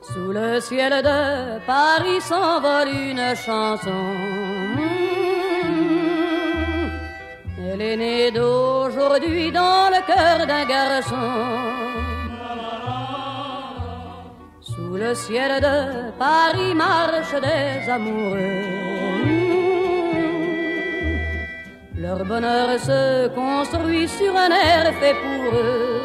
Sous le ciel de Paris s'envole une chanson. Elle est née d'aujourd'hui dans le cœur d'un garçon. Sous le ciel de Paris marchent des amoureux. Leur bonheur se construit sur un air fait pour eux.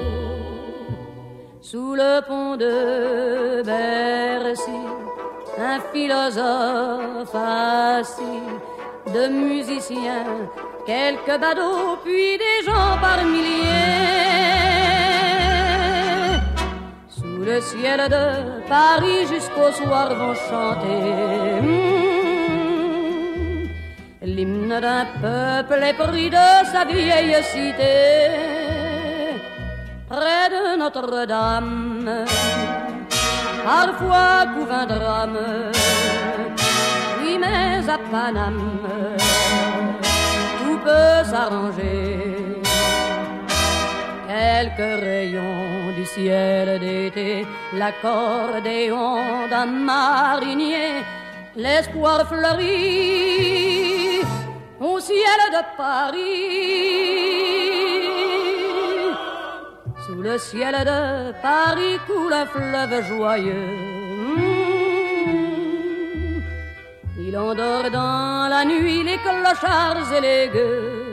Sous le pont de Bercy, un philosophe assis, de musiciens, quelques badauds, puis des gens par milliers. Sous le ciel de Paris jusqu'au soir vont chanter l'hymne d'un peuple épris de sa vieille cité. Près de Notre-Dame, parfois couvre un drame. Oui, mais à Paname, tout peut s'arranger. Quelques rayons du ciel d'été, l'accordéon d'un marinier, l'espoir fleurit au ciel de Paris. Sous le ciel de Paris coule un fleuve joyeux. Il endort dans la nuit les clochards et les gueux.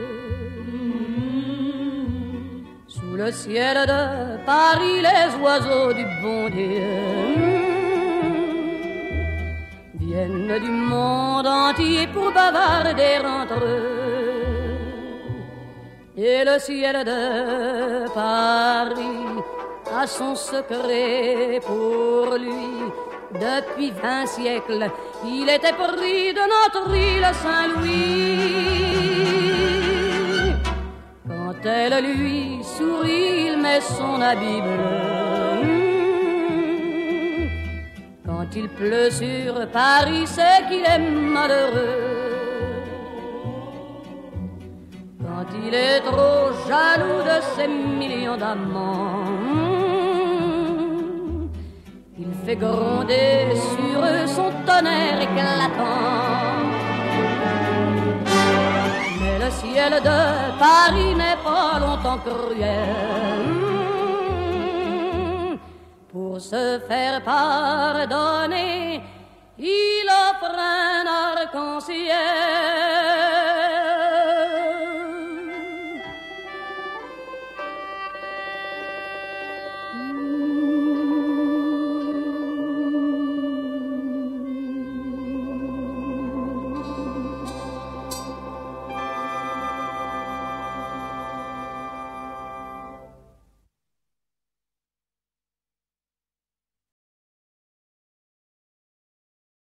Sous le ciel de Paris les oiseaux du bon Dieu viennent du monde entier pour bavarder entre eux. Et le ciel de Paris a son secret pour lui. Depuis 20 siècles, il était pris de notre île Saint-Louis. Quand elle lui sourit, il met son habit bleu. Quand il pleut sur Paris, c'est qu'il est malheureux. Quand il est trop jaloux de ses millions d'amants, il fait gronder sur eux son tonnerre éclatant. Mais le ciel de Paris n'est pas longtemps cruel. Pour se faire pardonner, il offre un arc-en-ciel.